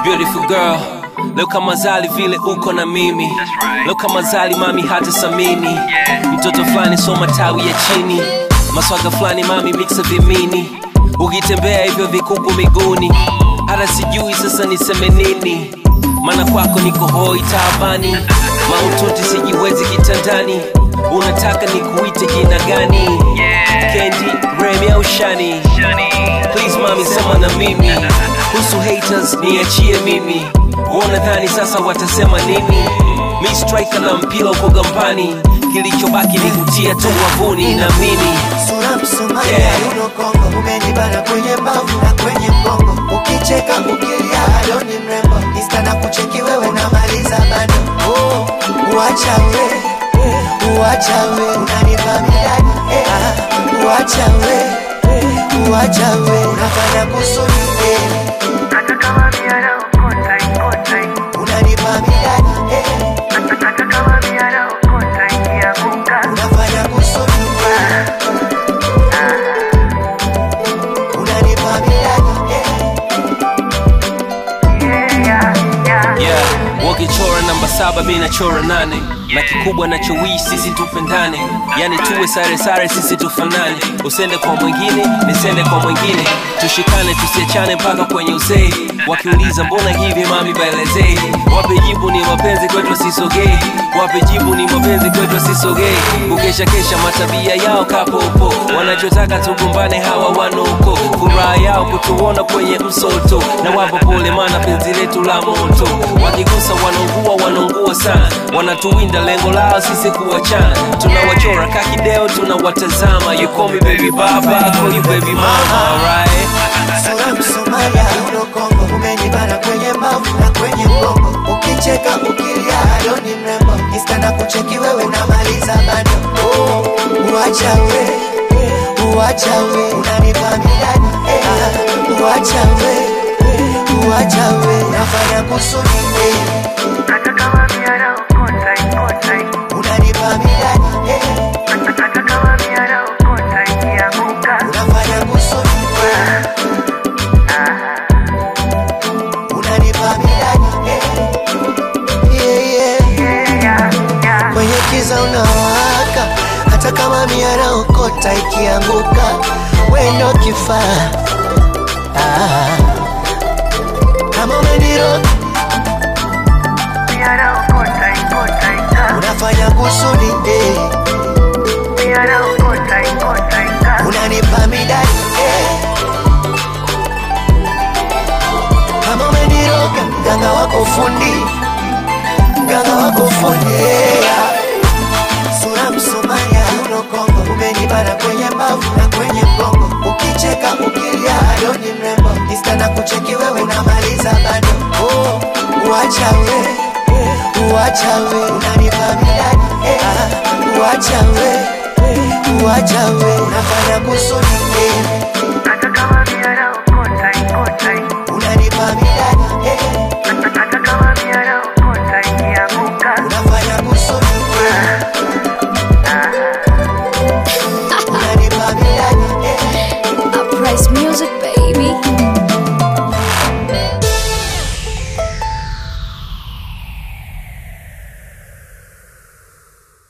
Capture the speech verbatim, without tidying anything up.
Beautiful girl, leo kama zali vile uko na mimi. Leo kama zali mami hata samini. Mtoto flani soma tawi ya chini. Maswaga flani mami mixa vimini. Ukitembea hivyo vikuku miguuni. Hata sijui sasa niseme nini. Mana kwako niko hoi taabani. Maututi sijiwezi kitandani. Unataka nikuite jina gani? Candy, Remy au Shani? Please mami sema na mimi. Kuhusu haters niachie mimi. Wanadhani sasa watasema nini? Mi striker na mpira uko gambani. Kilichobaki ni kutia tu wavuni na mimi. Sura Msomali ya Yuno Kongo. Umenibana kwenye mbavu na kwenye mgongo. Ukicheka ukilia adoni mrembo. Insta na kucheki wewe unamaliza bado. Oh, uacha we, uacha we, unanipa midani. Eh, ah, uacha we, uacha we, unafanya kusudi. Eh, hata kama miara ukota ikota unanipa midani. Eh, hata kama miara ukota ikianguka unafanya kusudi. Unanipa midani. yeah, yeah, yeah. Yeah, wakichora namba saba mimi nachora nane. Na kikubwa nachowishi sisi tupendane. Yani tuwe sare sare sisi tufanane. Usende kwa mwingine, nisende kwa mwingine. Tushikane tusiachane mpaka kwenye uzee. Wakiuliza mbona hivi mami baelezee. Wape jibu ni mapenzi kwetu sisogei. Wape jibu ni mapenzi kwetu sisogei. Kukesha kesha matabia yao kapopo. Wanachotaka tugombane hawa wanoko. Furaha yao kutuona kwenye msoto. Na wapo pole mana penzi letu la moto. Wakigusa wanaungua wanaungua sana. Wanatuwinda lengo lao sisi kuachana. Tunawachora kakideo tunawatazama. You call me baby baba, I call you baby mama, alright? Sura Msomali ya Yuno Kongo. Umenibana kwenye mbavu na kwenye mgongo. Ukicheka ukilia adoni mrembo. Insta na kucheki wewe unamaliza bado. Oh, uacha we, uacha we, unanipa midani. Eh, ah, uacha we, uacha we, unafanya kusudi. Eh, hata kama miara ukota ikota unanipa midani. Eh, hata kama miara ukota ikianguka unafanya kusudi. Unanipa midani. Eh, yeah, yeah. yeah, yeah, yeah. Kwenye kiza unawaka. Hata kama miara ukota ikianguka wendo kifaa. Ah, kama umeniroga Miara ukota ikota ika unafanya kusudi. Eh, miara ukota ikota ika unanipa midani. Eh, kama umeniroga mganga wako fundi, mganga wako fundi. Yeah. Sura Msomali ya Yuno Kongo. Umenibana kwenye mbavu na kwenye mgongo. Ukicheka ukilia adoni mrembo. Insta na kucheki wewe unamaliza bado. Oh, uacha we, uacha we, unanipa midani. Eh, ah, uacha we, uacha we, unafanya kusudi. Eh,